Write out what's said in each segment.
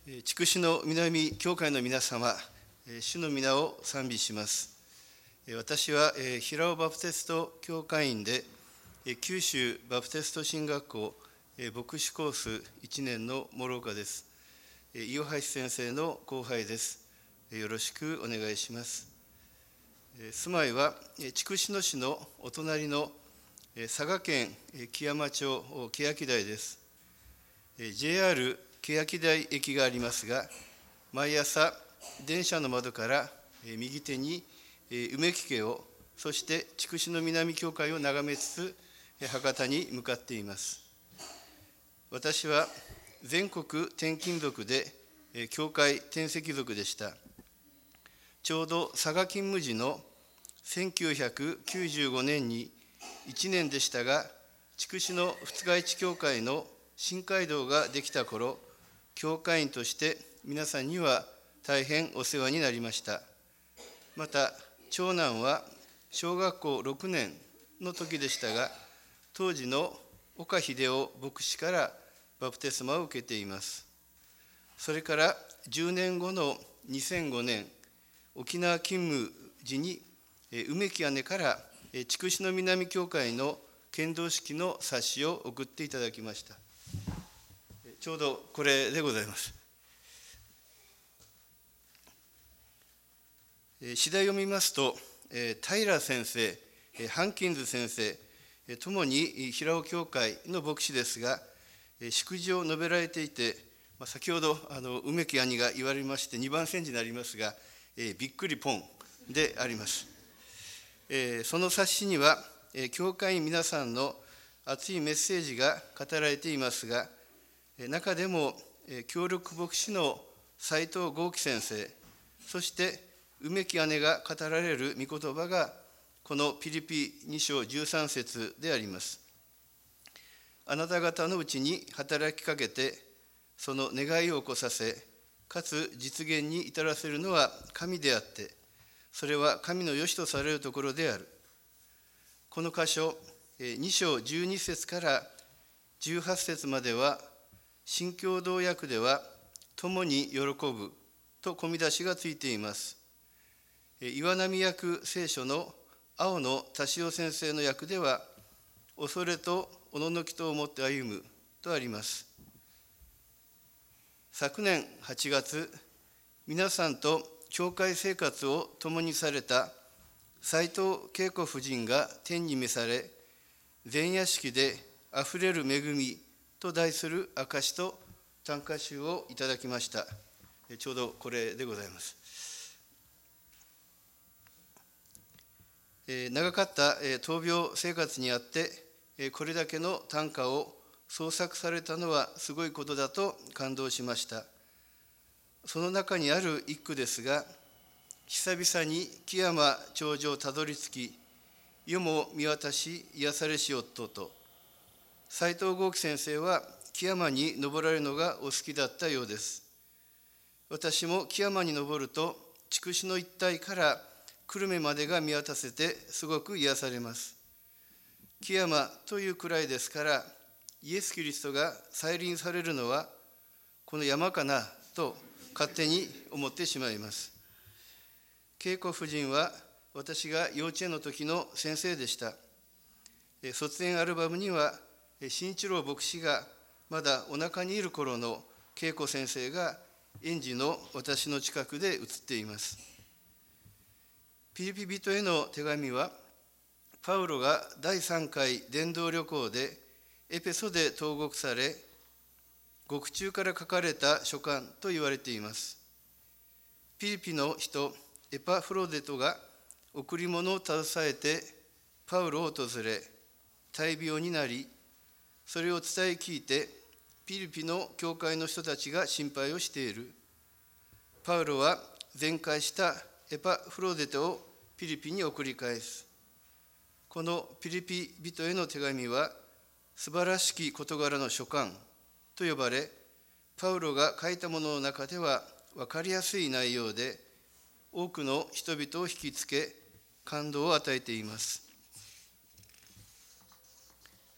筑紫の南教会の皆様、主の皆を賛美します。私は平尾バプテスト教会員で、九州バプテスト神学校牧師コース1年の諸岡です。伊予橋先生の後輩です。よろしくお願いします。住まいは筑紫野市のお隣の佐賀県基山町欅台です。JR 欅台駅がありますが、毎朝電車の窓から右手に梅木家を、そして筑紫の南教会を眺めつつ博多に向かっています。私は全国転勤族で教会転籍族でした。ちょうど佐賀勤務時の1995年に1年でしたが、筑紫の二日市教会の新街道ができた頃、教会員として皆さんには大変お世話になりました。また、長男は小学校6年の時でしたが、当時の岡秀夫牧師からバプテスマを受けています。それから10年後の2005年、沖縄勤務時に梅木姉から筑紫の南教会の献堂式の冊子を送っていただきました。ちょうどこれでございます。次第を見ますと、平先生、ハンキンズ先生、ともに平尾教会の牧師ですが、祝辞を述べられていて、先ほど梅木兄が言われまして2番煎じになりますが、びっくりポンであります。その冊子には、教会員皆さんの熱いメッセージが語られていますが、中でも協力牧師の斉藤豪樹先生、そして梅木姉が語られる御言葉がこのピリピ2章13節であります。あなた方のうちに働きかけてその願いを起こさせ、かつ実現に至らせるのは神であって、それは神の良しとされるところである。この箇所2章12節から18節までは、新共同訳では共に喜ぶと込み出しがついています。岩波訳聖書の青野田代先生の訳では、恐れとおののきとをもって歩むとあります。昨年8月、皆さんと教会生活を共にされた斉藤恵子夫人が天に召され、前夜式であふれる恵みと題する証と短歌集をいただきました。ちょうどこれでございます。長かった闘病生活にあって、これだけの短歌を創作されたのはすごいことだと感動しました。その中にある一句ですが、久々に木山頂上たどり着き、世も見渡し癒されし夫と、斉藤豪樹先生は木山に登られるのがお好きだったようです。私も木山に登ると、筑紫の一帯から久留米までが見渡せてすごく癒されます。木山というくらいですから、イエス・キリストが再臨されるのはこの山かなと勝手に思ってしまいます。恵子夫人は私が幼稚園の時の先生でした。卒園アルバムには新一郎牧師がまだお腹にいる頃の恵子先生が園児の私の近くで写っています。ピリピ人への手紙は、パウロが第3回伝道旅行でエペソで投獄され、獄中から書かれた書簡と言われています。ピリピの人エパフロデトが贈り物を携えてパウロを訪れ、大病になり、それを伝え聞いてピリピの教会の人たちが心配をしている。パウロは全壊したエパフロデトをピリピに送り返す。このピリピ人への手紙は、素晴らしき事柄の書簡と呼ばれ、パウロが書いたものの中では分かりやすい内容で、多くの人々を引きつけ、感動を与えています。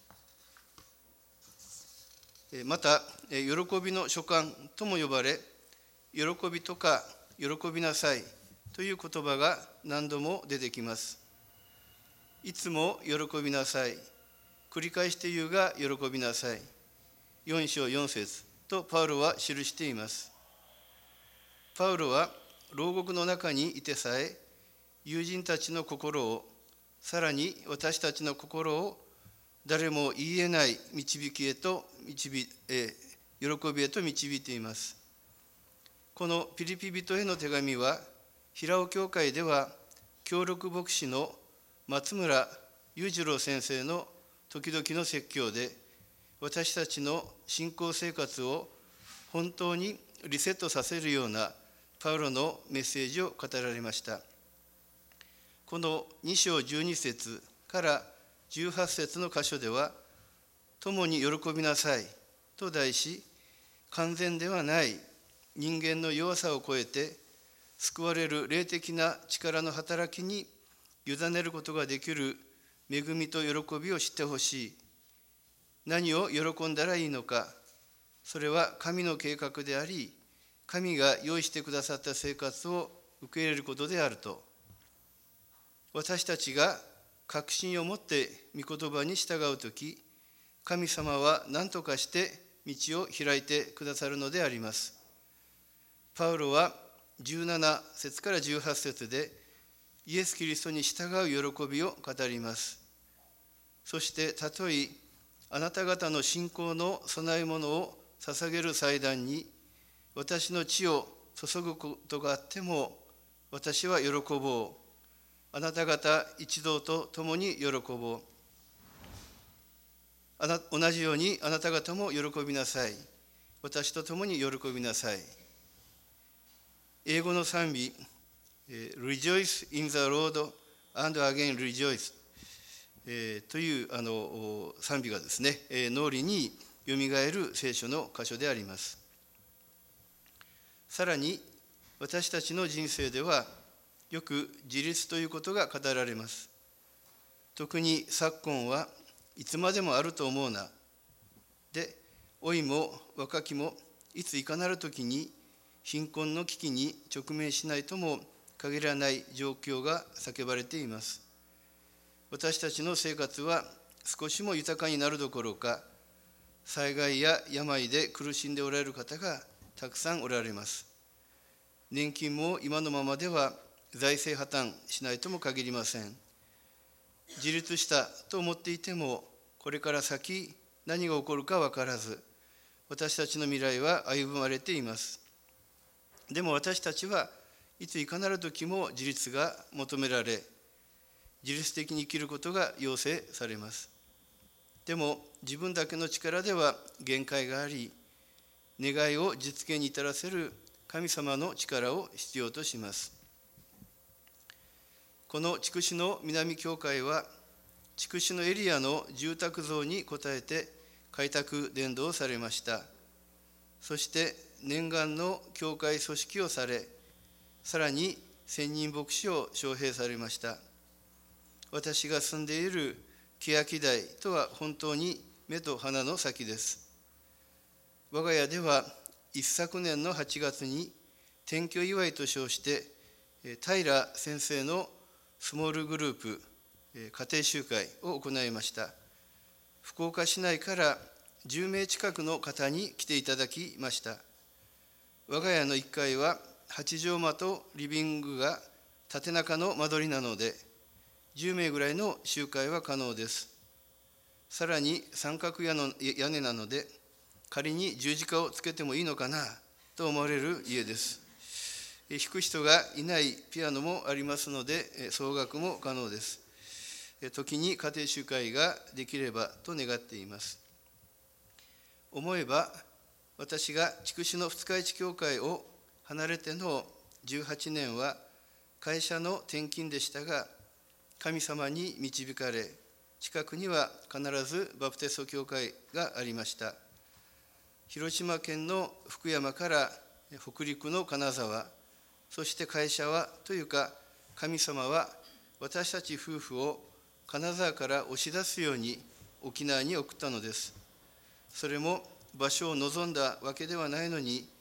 また、喜びの書簡とも呼ばれ、 喜びとか喜びなさいという言葉が何度も出てきます。いつも喜びなさい。繰り返して言うが喜びなさい。4章4節とパウロは記しています。パウロは牢獄の中にいてさえ、友人たちの心を、さらに私たちの心を誰も言いえない喜びへと導いています。このピリピ人への手紙は、平尾教会では協力牧師の松村裕次郎先生の時々の説教で、私たちの信仰生活を本当にリセットさせるようなパウロのメッセージを語られました。この2章12節から18節の箇所では、共に喜びなさいと題し、完全ではない人間の弱さを超えて救われる霊的な力の働きに委ねることができる恵みと喜びを知ってほしい。何を喜んだらいいのか、それは神の計画であり、神が用意してくださった生活を受け入れることであると。私たちが確信を持って御言葉に従うとき、神様は何とかして道を開いてくださるのであります。パウロは17節から18節でイエス・キリストに従う喜びを語ります。そしてたとえあなた方の信仰の供え物を捧げる祭壇に私の血を注ぐことがあっても私は喜ぼう。あなた方一同と共に喜ぼう。同じようにあなた方も喜びなさい。私と共に喜びなさい。英語の賛美、Rejoice in the Lord and again rejoice、という賛美がですね、脳裏によみがえる聖書の箇所であります。さらに私たちの人生ではよく自立ということが語られます。特に昨今はいつまでもあると思うな。で、老いも若きもいついかなる時に貧困の危機に直面しないとも限らない状況が叫ばれています。私たちの生活は少しも豊かになるどころか、災害や病で苦しんでおられる方がたくさんおられます。年金も今のままでは財政破綻しないとも限りません。自立したと思っていても、これから先何が起こるか分からず、私たちの未来は歩まれています。でも私たちはいついかなる時も自立が求められ、自律的に生きることが要請されます。でも自分だけの力では限界があり、願いを実現に至らせる神様の力を必要とします。この筑紫の南教会は、筑紫のエリアの住宅像に応えて開拓伝道されました。そして念願の教会組織をされ、さらに専任牧師を招聘されました。私が住んでいる欅台とは本当に目と鼻の先です。我が家では一昨年の8月に転居祝いと称して平先生のスモールグループ家庭集会を行いました。福岡市内から10名近くの方に来ていただきました。我が家の1階は8畳間とリビングが縦中の間取りなので、10名ぐらいの集会は可能です。さらに三角屋根なので、仮に十字架をつけてもいいのかなと思われる家です。弾く人がいないピアノもありますので、奏楽も可能です。時に家庭集会ができればと願っています。思えば、私が筑紫の二日市教会を離れての18年は会社の転勤でしたが、神様に導かれ、近くには必ずバプテスト教会がありました。広島県の福山から北陸の金沢、そして会社はというか神様は私たち夫婦を金沢から押し出すように沖縄に送ったのです。それも場所を望んだわけではないのに、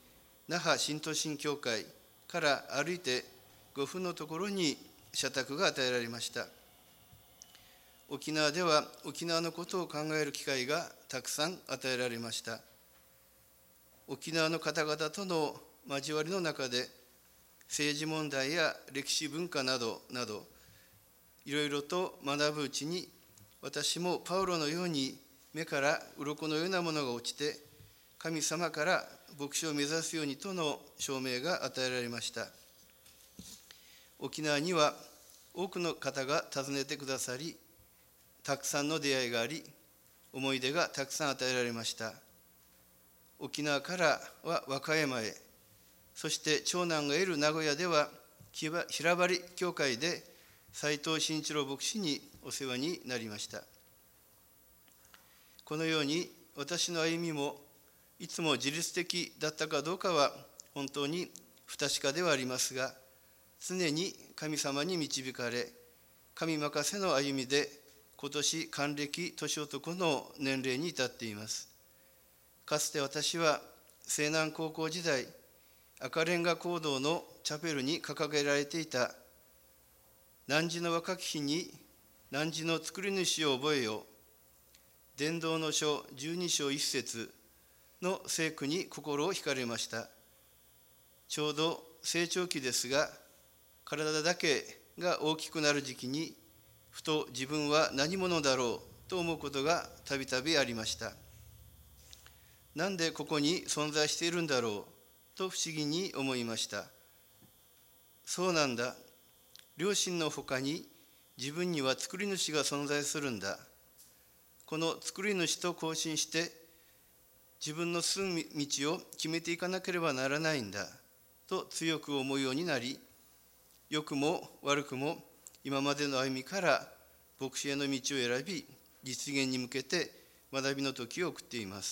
那覇新都心教会から歩いて5分のところに社宅が与えられました。沖縄では沖縄のことを考える機会がたくさん与えられました。沖縄の方々との交わりの中で、政治問題や歴史文化などいろいろと学ぶうちに、私もパウロのように目から鱗のようなものが落ちて、神様から牧師を目指すようにとの証明が与えられました。沖縄には多くの方が訪ねてくださり、たくさんの出会いがあり、思い出がたくさん与えられました。沖縄からは和歌山へ、そして長男がいる名古屋では平張教会で斉藤真一郎牧師にお世話になりました。このように私の歩みもいつも自律的だったかどうかは本当に不確かではありますが、常に神様に導かれ、神任せの歩みで今年還暦年男の年齢に至っています。かつて私は西南高校時代、赤レンガ講堂のチャペルに掲げられていた汝の若き日に汝の作り主を覚えよ、伝道の書12章1節の聖句に心を惹かれました。ちょうど成長期ですが、体だけが大きくなる時期に、ふと自分は何者だろうと思うことがたびたびありました。なんでここに存在しているんだろうと不思議に思いました。そうなんだ。両親のほかに自分には作り主が存在するんだ。この作り主と交信して自分の進む道を決めていかなければならないんだと強く思うようになり、良くも悪くも今までの歩みから牧師への道を選び、実現に向けて学びの時を送っています。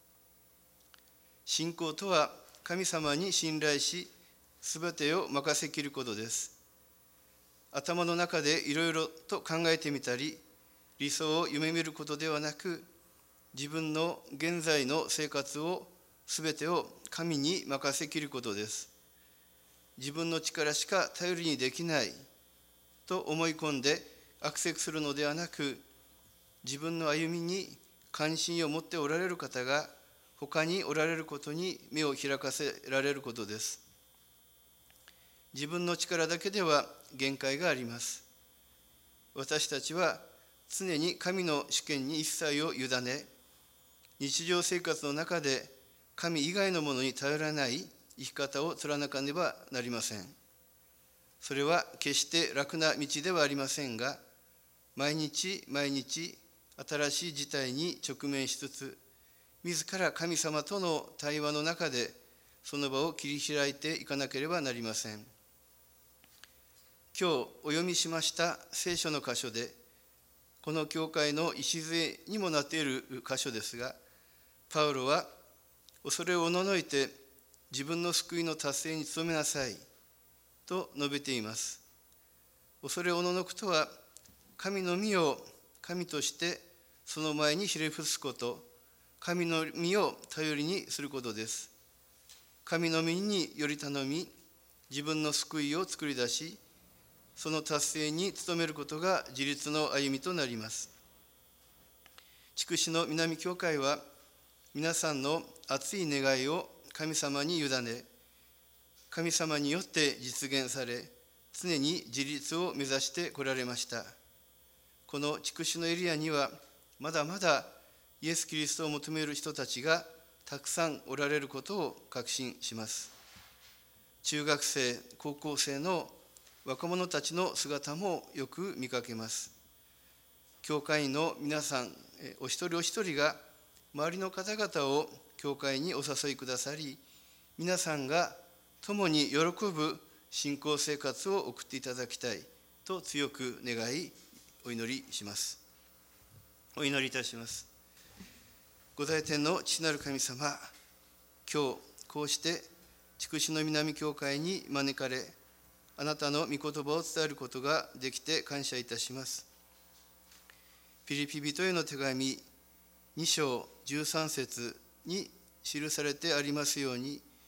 信仰とは神様に信頼し、すべてを任せきることです。頭の中でいろいろと考えてみたり、理想を夢見ることではなく、自分の現在の生活をすべてを神に任せきることです。自分の力しか頼りにできないと思い込んで悪せくするのではなく、自分の歩みに関心を持っておられる方が他におられることに目を開かせられることです。自分の力だけでは限界があります。私たちは常に神の主権に一切を委ね、日常生活の中で神以外のものに頼らない生き方を貫かねばなりません。それは決して楽な道ではありませんが、毎日毎日新しい事態に直面しつつ、自ら神様との対話の中でその場を切り開いていかなければなりません。今日お読みしました聖書の箇所で、この教会の礎にもなっている箇所ですが、パウロは恐れをおののいて自分の救いの達成に努めなさいと述べています。恐れおののくとは、神の御を神としてその前にひれ伏すこと、神の御を頼りにすることです。神の御により頼み、自分の救いを作り出し、その達成に努めることが自立の歩みとなります。筑紫の南教会は、皆さんの熱い願いを神様に委ね、神様によって実現され、常に自立を目指してこられました。この筑紫のエリアには、まだまだイエス・キリストを求める人たちがたくさんおられることを確信します。中学生、高校生の若者たちの姿もよく見かけます。教会員の皆さん、お一人お一人が周りの方々を教会にお誘いくださり、皆さんが共に喜ぶ信仰生活を送っていただきたいと強く願い、お祈りします。お祈りいたします。ご在天の父なる神様、今日こうして筑紫の南教会に招かれ、あなたの御言葉を伝えることができて感謝いたします。ピリピ人への手紙2章13節に記されてありますように、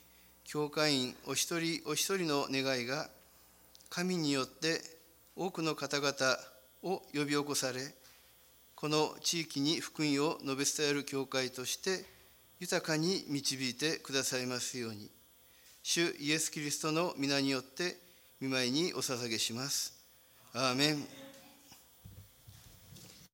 教会員お一人お一人の願いが神によって多くの方々を呼び起こされ、この地域に福音を述べ伝える教会として豊かに導いてくださいますように、主イエス・キリストの皆によって御前にお捧げします。アーメン。